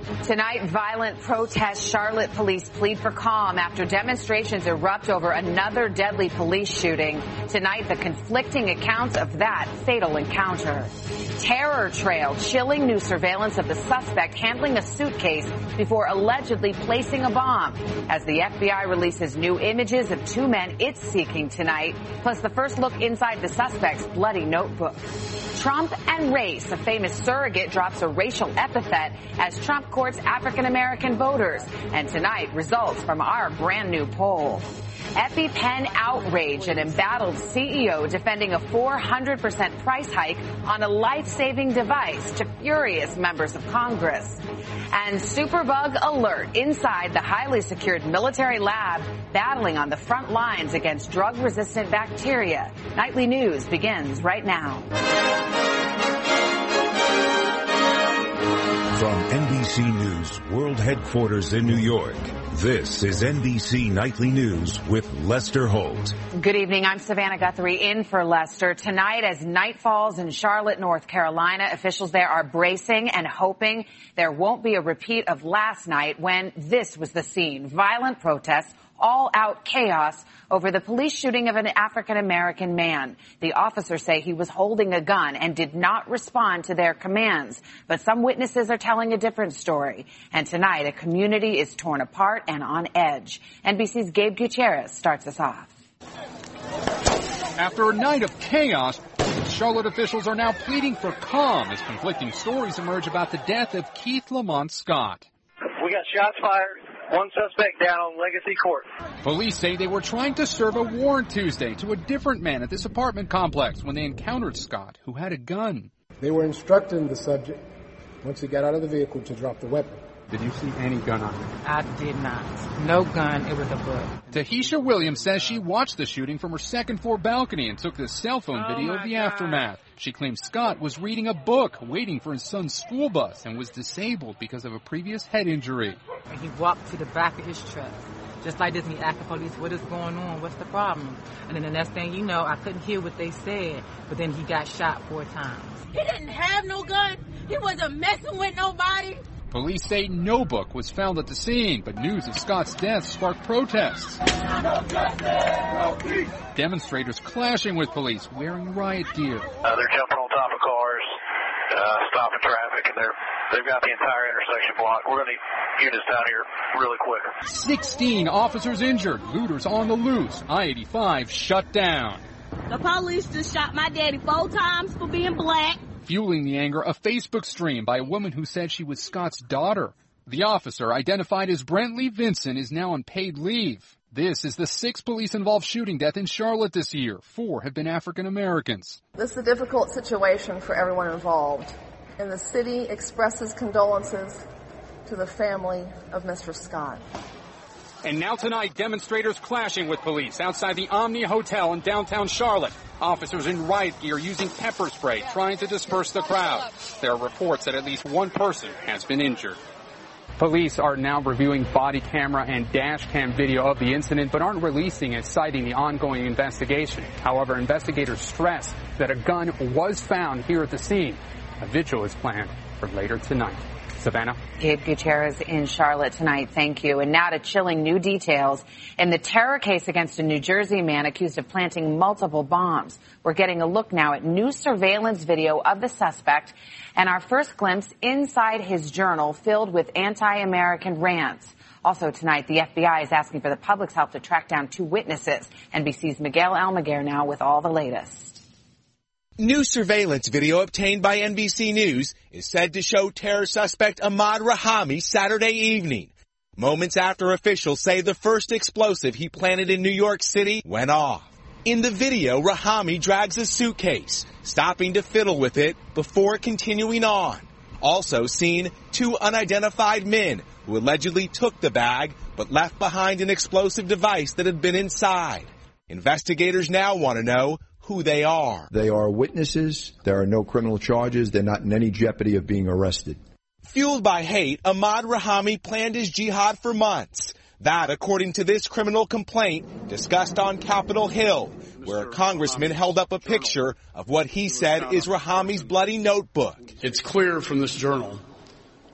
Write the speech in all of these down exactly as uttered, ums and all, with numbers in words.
Tonight, violent protests. Charlotte police plead for calm after demonstrations erupt over another deadly police shooting. Tonight, the conflicting accounts of that fatal encounter. Terror trail, chilling new surveillance of the suspect handling a suitcase before allegedly placing a bomb. As the F B I releases new images of two men it's seeking tonight, plus the first look inside the suspect's bloody notebook. Trump and race, a famous surrogate drops a racial epithet as Trump courts African-American voters. And tonight, results from our brand new poll. EpiPen outrage, an embattled C E O defending a four hundred percent price hike on a life-saving device to furious members of Congress. And superbug alert inside the highly secured military lab battling on the front lines against drug-resistant bacteria. Nightly News begins right now. From N B C News World Headquarters in New York, this is N B C Nightly News with Lester Holt. Good evening. I'm Savannah Guthrie in for Lester. Tonight, as night falls in Charlotte, North Carolina, officials there are bracing and hoping there won't be a repeat of last night when this was the scene. Violent protests, all-out chaos over the police shooting of an African-American man. The officers say he was holding a gun and did not respond to their commands. But some witnesses are telling a different story. And tonight, a community is torn apart and on edge. N B C's Gabe Gutierrez starts us off. After a night of chaos, Charlotte officials are now pleading for calm as conflicting stories emerge about the death of Keith Lamont Scott. We got shots fired. One suspect down on Legacy Court. Police say they were trying to serve a warrant Tuesday to a different man at this apartment complex when they encountered Scott, who had a gun. They were instructing the subject, once he got out of the vehicle, to drop the weapon. Did you see any gun on him? I did not. No gun. It was a book. Tahisha Williams says she watched the shooting from her second floor balcony and took this cell phone Oh video of the God. aftermath. She claims Scott was reading a book, waiting for his son's school bus, and was disabled because of a previous head injury. And he walked to the back of his truck. Just like this, and he asked the police, what is going on? What's the problem? And then the next thing you know, I couldn't hear what they said, but then he got shot four times. He didn't have no gun. He wasn't messing with nobody. Police say no book was found at the scene, but news of Scott's death sparked protests. Demonstrators clashing with police, wearing riot gear. Uh, they're jumping on top of cars, uh, stopping traffic, and they're, they've got the entire intersection blocked. We're going to need units down here really quick. sixteen officers injured, looters on the loose. I eighty-five shut down. The police just shot my daddy four times for being black. Fueling the anger, a Facebook stream by a woman who said she was Scott's daughter. The officer, identified as Brentley Vinson, is now on paid leave. This is the sixth police-involved shooting death in Charlotte this year. Four have been African Americans. This is a difficult situation for everyone involved, and the city expresses condolences to the family of Mister Scott. And now tonight, demonstrators clashing with police outside the Omni Hotel in downtown Charlotte. Officers in riot gear using pepper spray trying to disperse the crowd. There are reports that at least one person has been injured. Police are now reviewing body camera and dash cam video of the incident, but aren't releasing it, citing the ongoing investigation. However, investigators stress that a gun was found here at the scene. A vigil is planned for later tonight. Savannah? Gabe Gutierrez in Charlotte tonight. Thank you. And now to chilling new details in the terror case against a New Jersey man accused of planting multiple bombs. We're getting a look now at new surveillance video of the suspect and our first glimpse inside his journal filled with anti-American rants. Also tonight, the F B I is asking for the public's help to track down two witnesses. N B C's Miguel Almaguer now with all the latest. New surveillance video obtained by N B C News is said to show terror suspect Ahmad Rahami Saturday evening, moments after officials say the first explosive he planted in New York City went off. In the video, Rahami drags a suitcase, stopping to fiddle with it before continuing on. Also seen two unidentified men who allegedly took the bag but left behind an explosive device that had been inside. Investigators now want to know who they are. They are witnesses. There are no criminal charges. They're not in any jeopardy of being arrested. Fueled by hate, Ahmad Rahami planned his jihad for months. That, according to this criminal complaint, discussed on Capitol Hill, where a congressman held up a picture of what he said is Rahami's bloody notebook. It's clear from this journal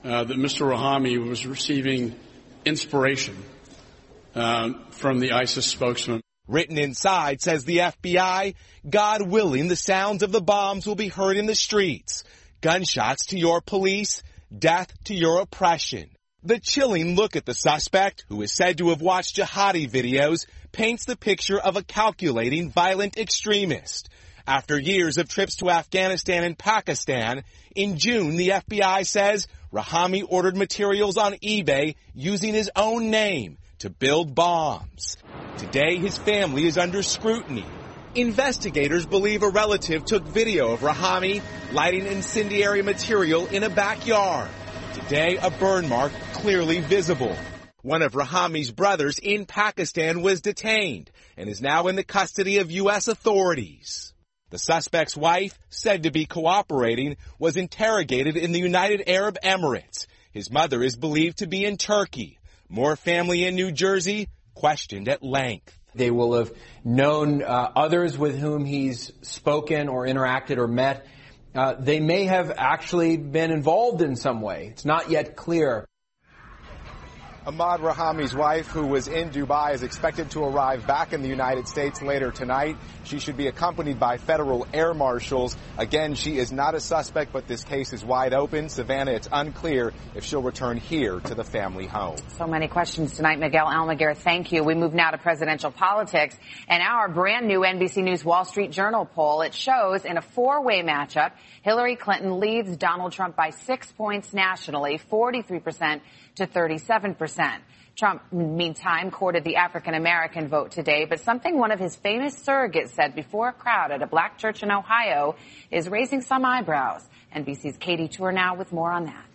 uh, that Mister Rahami was receiving inspiration uh, from the ISIS spokesman. Written inside says the F B I, God willing, the sounds of the bombs will be heard in the streets. Gunshots to your police, death to your oppression. The chilling look at the suspect, who is said to have watched jihadi videos, paints the picture of a calculating, violent extremist. After years of trips to Afghanistan and Pakistan, in June the F B I says Rahami ordered materials on eBay using his own name to build bombs. Today his family is under scrutiny. Investigators believe a relative took video of Rahami lighting incendiary material in a backyard. Today, a burn mark clearly visible. One of Rahami's brothers in Pakistan was detained and is now in the custody of U S authorities. The suspect's wife, said to be cooperating, was interrogated in the United Arab Emirates. His mother is believed to be in Turkey. More family in New Jersey questioned at length. They will have known uh, others with whom he's spoken or interacted or met. Uh, they may have actually been involved in some way. It's not yet clear. Ahmad Rahami's wife, who was in Dubai, is expected to arrive back in the United States later tonight. She should be accompanied by federal air marshals. Again, she is not a suspect, but this case is wide open. Savannah, it's unclear if she'll return here to the family home. So many questions tonight, Miguel Almaguer. Thank you. We move now to presidential politics and our brand new N B C News Wall Street Journal poll. It shows in a four-way matchup, Hillary Clinton leads Donald Trump by six points nationally, forty-three percent to thirty-seven percent. Trump, meantime, courted the African-American vote today, but something one of his famous surrogates said before a crowd at a black church in Ohio is raising some eyebrows. N B C's Katie Tour now with more on that.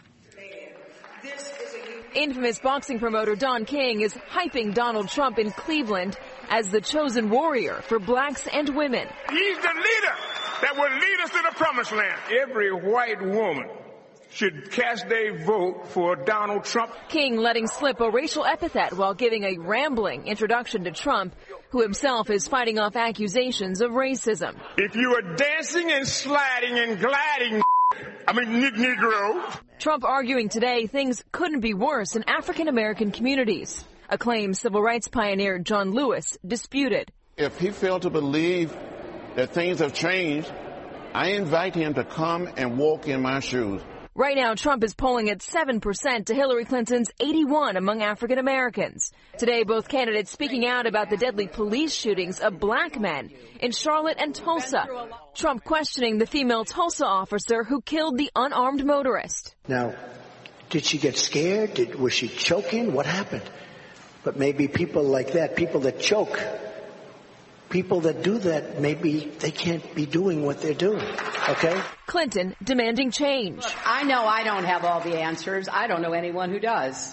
Infamous boxing promoter Don King is hyping Donald Trump in Cleveland as the chosen warrior for blacks and women. He's the leader that will lead us to the promised land. Every white woman should cast their vote for Donald Trump. King letting slip a racial epithet while giving a rambling introduction to Trump, who himself is fighting off accusations of racism. If you are dancing and sliding and gliding, I mean, Negro. Trump arguing today things couldn't be worse in African-American communities. Acclaimed civil rights pioneer John Lewis disputed. If he failed to believe that things have changed, I invite him to come and walk in my shoes. Right now, Trump is polling at seven percent to Hillary Clinton's eighty-one among African Americans. Today, both candidates speaking out about the deadly police shootings of black men in Charlotte and Tulsa. Trump questioning the female Tulsa officer who killed the unarmed motorist. Now, did she get scared? Did, was she choking? What happened? But maybe people like that, people that choke, people that do that, maybe they can't be doing what they're doing, okay? Clinton demanding change. I know I don't have all the answers. I don't know anyone who does.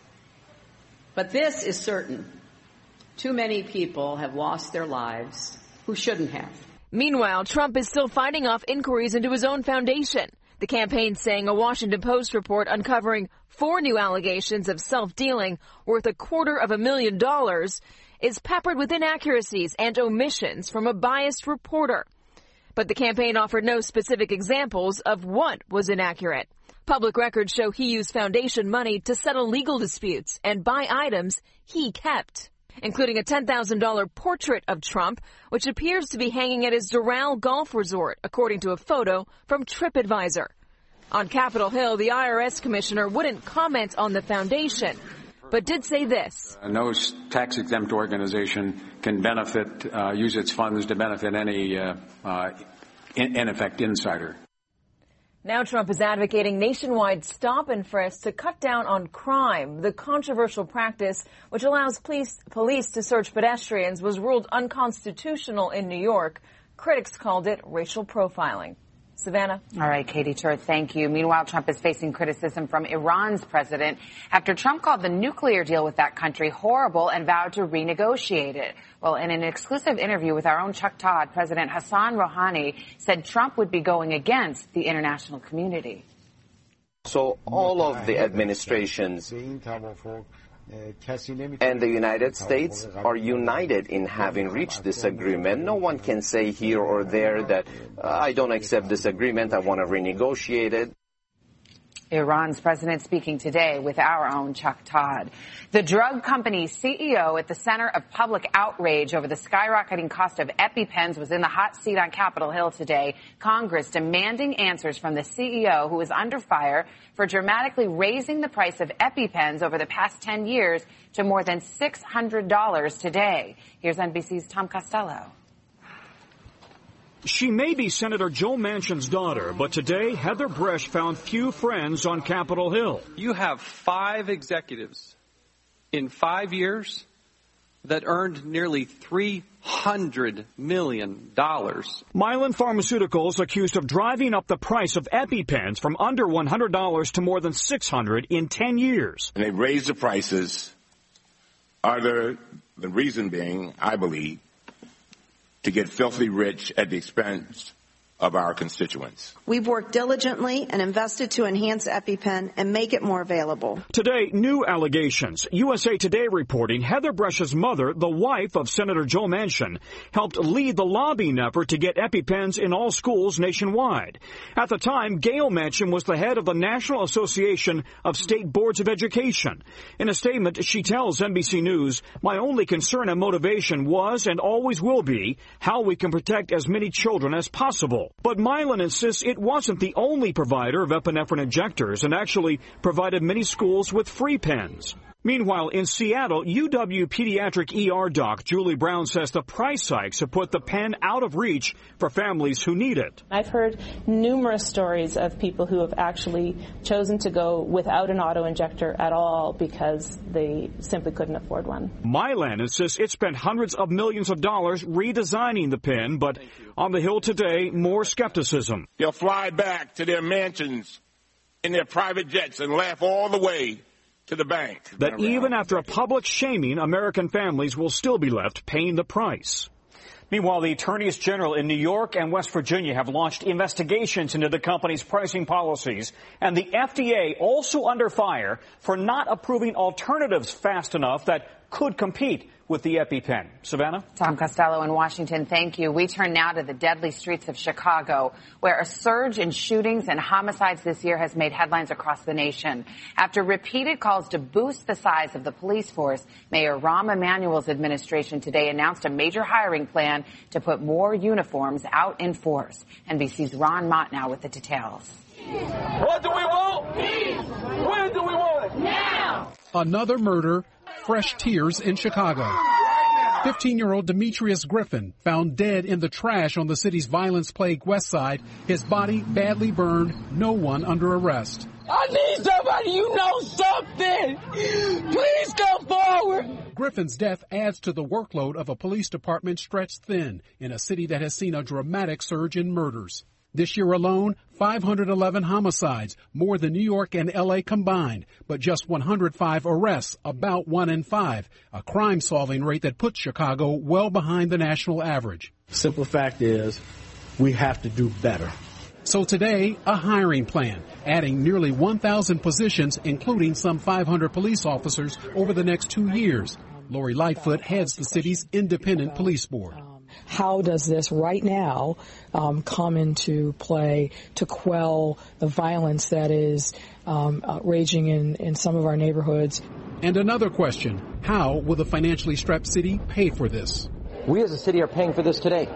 But this is certain. Too many people have lost their lives who shouldn't have. Meanwhile, Trump is still fighting off inquiries into his own foundation. The campaign saying a Washington Post report uncovering four new allegations of self-dealing worth a quarter of a million dollars is peppered with inaccuracies and omissions from a biased reporter. But the campaign offered no specific examples of what was inaccurate. Public records show he used foundation money to settle legal disputes and buy items he kept, including a ten thousand dollars portrait of Trump, which appears to be hanging at his Doral Golf Resort, according to a photo from TripAdvisor. On Capitol Hill, the I R S commissioner wouldn't comment on the foundation, but did say this. No tax-exempt organization can benefit, uh, use its funds to benefit any, uh, uh, in, in effect, insider. Now Trump is advocating nationwide stop and frisk to cut down on crime. The controversial practice, which allows police, police to search pedestrians, was ruled unconstitutional in New York. Critics called it racial profiling. Savannah. All right, Katie Tur, thank you. Meanwhile, Trump is facing criticism from Iran's president after Trump called the nuclear deal with that country horrible and vowed to renegotiate it. Well, in an exclusive interview with our own Chuck Todd, President Hassan Rouhani said Trump would be going against the international community. So all of the administrations and the United States are united in having reached this agreement. No one can say here or there that uh, I don't accept this agreement, I want to renegotiate it. Iran's president speaking today with our own Chuck Todd. The drug company's C E O at the center of public outrage over the skyrocketing cost of EpiPens was in the hot seat on Capitol Hill today. Congress demanding answers from the C E O, who is under fire for dramatically raising the price of EpiPens over the past ten years to more than six hundred dollars today. Here's N B C's Tom Costello. She may be Senator Joe Manchin's daughter, but today Heather Bresch found few friends on Capitol Hill. You have five executives in five years that earned nearly three hundred million dollars. Mylan Pharmaceuticals accused of driving up the price of EpiPens from under one hundred dollars to more than six hundred dollars in ten years. And they raised the prices, other the reason being, I believe, to get filthy rich at the expense of our constituents. We've worked diligently and invested to enhance EpiPen and make it more available. Today, new allegations. U S A Today reporting Heather Bresch's mother, the wife of Senator Joe Manchin, helped lead the lobbying effort to get EpiPens in all schools nationwide. At the time, Gail Manchin was the head of the National Association of State Boards of Education. In a statement, she tells N B C News, "My only concern and motivation was and always will be how we can protect as many children as possible." But Mylan insists it wasn't the only provider of epinephrine injectors and actually provided many schools with free pens. Meanwhile, in Seattle, U W pediatric E R doc Julie Brown says the price hikes have put the pen out of reach for families who need it. I've heard numerous stories of people who have actually chosen to go without an auto-injector at all because they simply couldn't afford one. Mylan insists it spent hundreds of millions of dollars redesigning the pen, but on the Hill today, more skepticism. They'll fly back to their mansions in their private jets and laugh all the way to the bank. That even after a public shaming, American families will still be left paying the price. Meanwhile, the attorneys general in New York and West Virginia have launched investigations into the company's pricing policies, and the F D A also under fire for not approving alternatives fast enough that could compete with the EpiPen. Savannah? Tom Costello in Washington, thank you. We turn now to the deadly streets of Chicago, where a surge in shootings and homicides this year has made headlines across the nation. After repeated calls to boost the size of the police force, Mayor Rahm Emanuel's administration today announced a major hiring plan to put more uniforms out in force. N B C's Ron Mott now with the details. What do we want? Peace. When do we want it? Now. Another murder, fresh tears in Chicago. fifteen-year-old Demetrius Griffin found dead in the trash on the city's violence-plagued west side. His body badly burned, no one under arrest. I need somebody, you know something. Please come forward. Griffin's death adds to the workload of a police department stretched thin in a city that has seen a dramatic surge in murders. This year alone, five hundred eleven homicides, more than New York and L A combined, but just one hundred five arrests, about one in five, a crime-solving rate that puts Chicago well behind the national average. Simple fact is, we have to do better. So today, a hiring plan, adding nearly one thousand positions, including some five hundred police officers over the next two years. Lori Lightfoot heads the city's independent police board. How does this right now um, come into play to quell the violence that is um, uh, raging in, in some of our neighborhoods? And another question, how will the financially strapped city pay for this? We as a city are paying for this today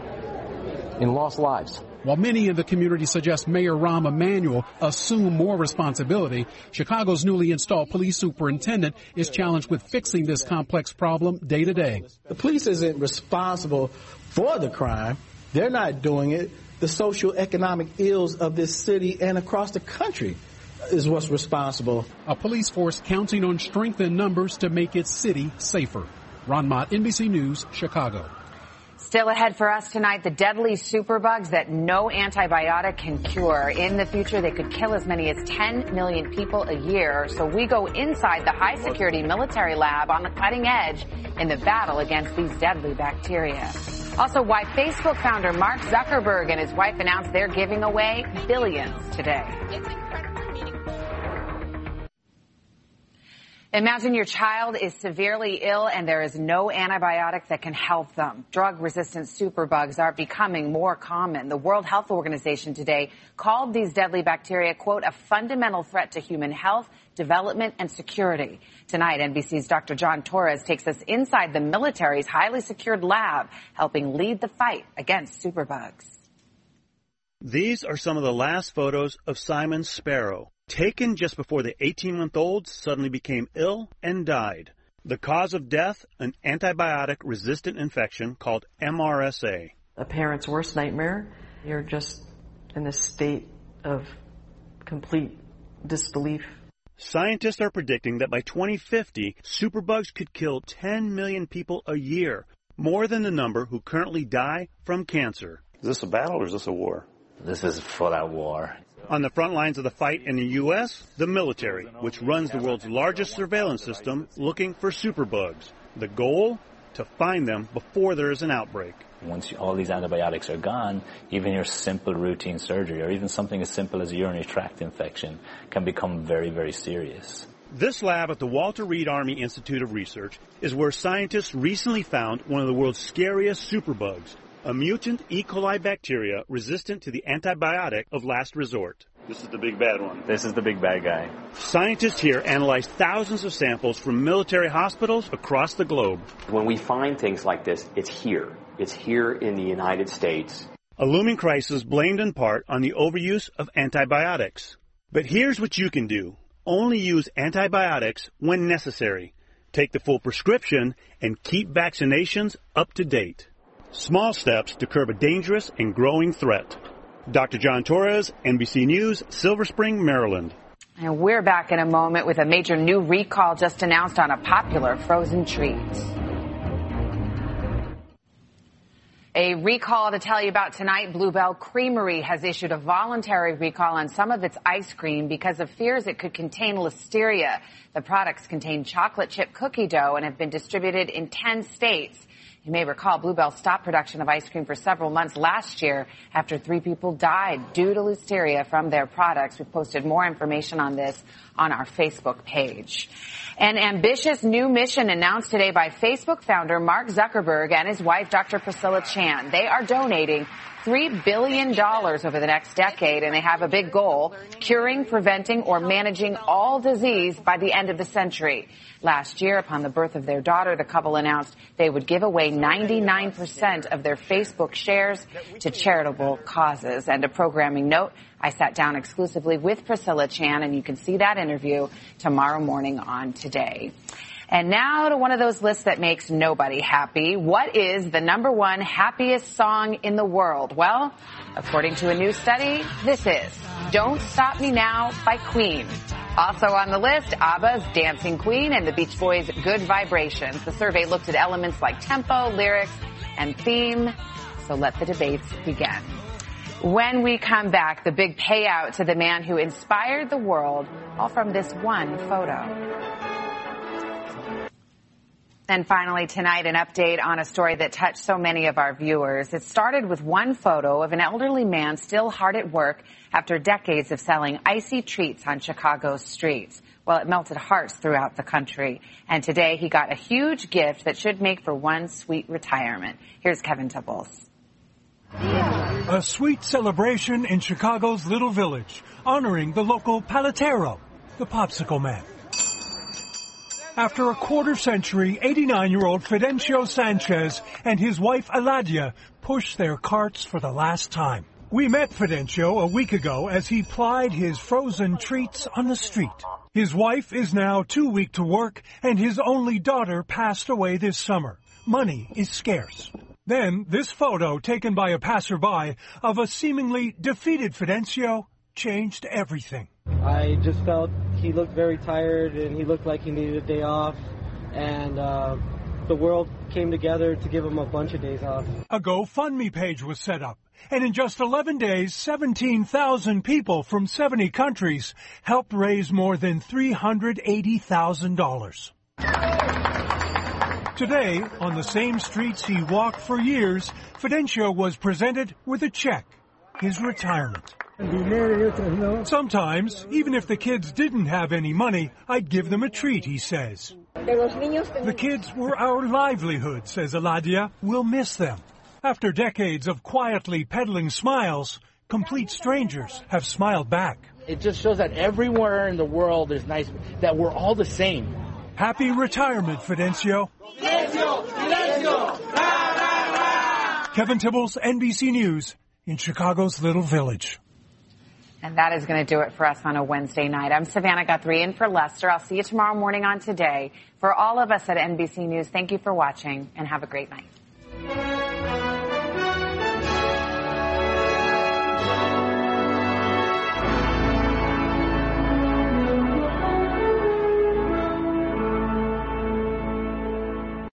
in lost lives. While many in the community suggest Mayor Rahm Emanuel assume more responsibility, Chicago's newly installed police superintendent is challenged with fixing this complex problem day to day. The police isn't responsible for the crime. They're not doing it. The social economic ills of this city and across the country is what's responsible. A police force counting on strength in numbers to make its city safer. Ron Mott, N B C News, Chicago. Still ahead for us tonight, the deadly superbugs that no antibiotic can cure. In the future, they could kill as many as ten million people a year. So we go inside the high-security military lab on the cutting edge in the battle against these deadly bacteria. Also, why Facebook founder Mark Zuckerberg and his wife announced they're giving away billions today. Imagine your child is severely ill and there is no antibiotic that can help them. Drug-resistant superbugs are becoming more common. The World Health Organization today called these deadly bacteria, quote, a fundamental threat to human health, development, and security. Tonight, N B C's Doctor John Torres takes us inside the military's highly secured lab, helping lead the fight against superbugs. These are some of the last photos of Simon Sparrow, taken just before the eighteen-month-old suddenly became ill and died. The cause of death, an antibiotic-resistant infection called M R S A. A parent's worst nightmare. You're just in a state of complete disbelief. Scientists are predicting that by twenty fifty, superbugs could kill ten million people a year, more than the number who currently die from cancer. Is this a battle or is this a war? This is for that war. On the front lines of the fight in the U S, the military, which runs the world's largest surveillance system, looking for superbugs. The goal? To find them before there is an outbreak. Once all these antibiotics are gone, even your simple routine surgery, or even something as simple as a urinary tract infection, can become very, very serious. This lab at the Walter Reed Army Institute of Research is where scientists recently found one of the world's scariest superbugs, a mutant E. coli bacteria resistant to the antibiotic of last resort. This is the big bad one. This is the big bad guy. Scientists here analyzed thousands of samples from military hospitals across the globe. When we find things like this, it's here. It's here in the United States. A looming crisis blamed in part on the overuse of antibiotics. But here's what you can do. Only use antibiotics when necessary. Take the full prescription and keep vaccinations up to date. Small steps to curb a dangerous and growing threat. Doctor John Torres, N B C News, Silver Spring, Maryland. And we're back in a moment with a major new recall just announced on a popular frozen treat. A recall to tell you about tonight. Bluebell Creamery has issued a voluntary recall on some of its ice cream because of fears it could contain listeria. The products contain chocolate chip cookie dough and have been distributed in ten states. You may recall Bluebell stopped production of ice cream for several months last year after three people died due to listeria from their products. We've posted more information on this on our Facebook page. An ambitious new mission announced today by Facebook founder Mark Zuckerberg and his wife, Doctor Priscilla Chan. They are donating three billion dollars over the next decade, and they have a big goal, curing, preventing, or managing all disease by the end of the century. Last year, upon the birth of their daughter, the couple announced they would give away ninety-nine percent of their Facebook shares to charitable causes. And a programming note, I sat down exclusively with Priscilla Chan, and you can see that interview tomorrow morning on Today. And now to one of those lists that makes nobody happy. What is the number one happiest song in the world? Well, according to a new study, this is Don't Stop Me Now by Queen. Also on the list, ABBA's Dancing Queen and the Beach Boys' Good Vibrations. The survey looked at elements like tempo, lyrics, and theme. So let the debates begin. When we come back, the big payout to the man who inspired the world, all from this one photo. And finally tonight, an update on a story that touched so many of our viewers. It started with one photo of an elderly man still hard at work after decades of selling icy treats on Chicago's streets. Well, it melted hearts throughout the country. And today he got a huge gift that should make for one sweet retirement. Here's Kevin Tibbles. A sweet celebration in Chicago's Little Village, honoring the local paletero, the popsicle man. After a quarter century, eighty-nine-year-old Fidencio Sanchez and his wife Eladia pushed their carts for the last time. We met Fidencio a week ago as he plied his frozen treats on the street. His wife is now too weak to work, and his only daughter passed away this summer. Money is scarce. Then, this photo taken by a passerby of a seemingly defeated Fidencio changed everything. I just felt he looked very tired and he looked like he needed a day off, and uh, the world came together to give him a bunch of days off. A GoFundMe page was set up, and in just eleven days, seventeen thousand people from seventy countries helped raise more than three hundred eighty thousand dollars. Today, on the same streets he walked for years, Fidencio was presented with a check, his retirement. Sometimes, even if the kids didn't have any money, I'd give them a treat, he says. The kids were our livelihood, says Eladia. We'll miss them. After decades of quietly peddling smiles, complete strangers have smiled back. It just shows that everywhere in the world there's nice, that we're all the same. Happy retirement, Fidencio. Fidencio! Fidencio! Rah, rah, rah. Kevin Tibbles, N B C News, in Chicago's Little Village. And that is going to do it for us on a Wednesday night. I'm Savannah Guthrie in for Lester. I'll see you tomorrow morning on Today. For all of us at N B C News, thank you for watching and have a great night.